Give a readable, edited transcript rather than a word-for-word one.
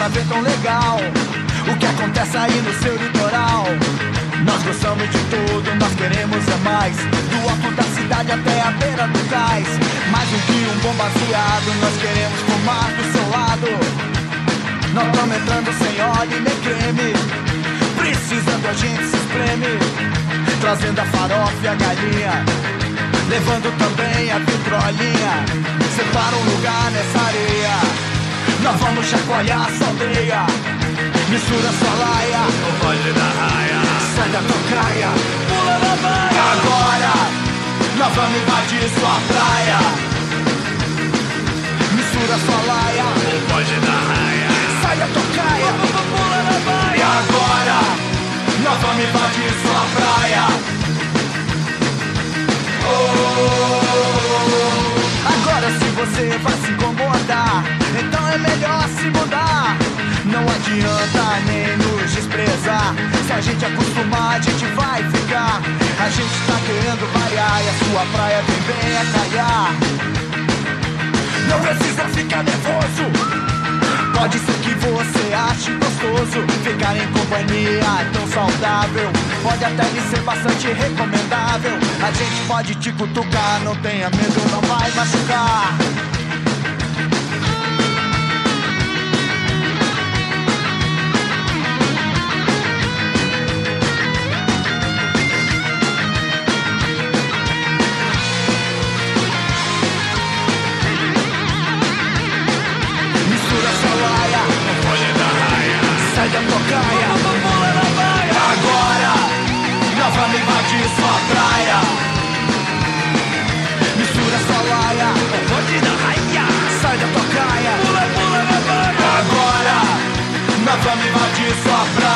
pra ver tão legal o que acontece aí no seu litoral. Nós gostamos de tudo, nós queremos é mais, do alto da cidade até a beira do cais. Mais um que um bom baseado, nós queremos fumar do seu lado. Nós estamos entrando sem óleo nem creme, precisando a gente se espreme, trazendo a farofa e a galinha, levando também a vitrolinha. Separa um lugar nessa areia, nós vamos chacoalhar essa aldeia. Mistura sua laia, o bonde da raia, sai da tocaia, pula na baia. Agora nós vamos invadir sua praia. Mistura sua laia, o bonde da raia, sai da tocaia, pula na baia. Agora nós vamos invadir sua praia. Agora se você vai se incomodar, então é melhor se mudar. Não adianta nem nos desprezar, se a gente acostumar a gente vai ficar. A gente tá querendo variar e a sua praia vem bem a calhar. Não precisa ficar nervoso, pode ser que você ache gostoso ficar em companhia tão saudável. Pode até lhe ser bastante recomendável. A gente pode te cutucar, não tenha medo, não vai machucar. Mistura sua laia, o bonde da raia, sai da tocaia, pula na baia. Agora nós vamos invadir sua praia. Mistura sua laia, o bonde da raia, sai da tocaia, pula na baia. Agora nós vamos invadir sua praia.